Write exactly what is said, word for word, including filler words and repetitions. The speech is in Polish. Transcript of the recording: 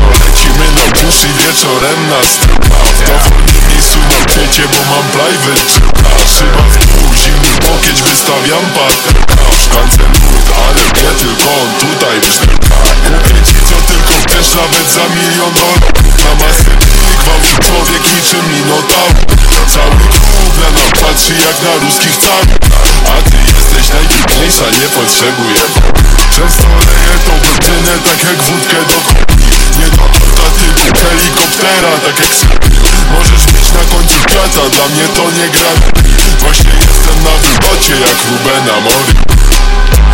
lecimy na bus i wieczorem na stypa. W dowolnym miejscu na kwiecie, bo mam private jeta. Szyba w dół, zimny pokieć, wystawiam parterka. W szklance lód, ale nie tylko on tutaj wrzdyka. Kupię ci co tylko chcesz, nawet za milion dolarów. Na masę dni gwałci człowiek niczym minotaur. Cały klub na nam patrzy jak na ruskich carów. A ty jesteś najpiękniejsza, nie potrzebuję. Często leję tą brudzinę tak jak wódkę do kopii. Nie do auta typu helikoptera, tak jak sobie. Możesz mieć na końcu kwiata, dla mnie to nie gra. Właśnie jestem na wylocie jak Rubena Mori.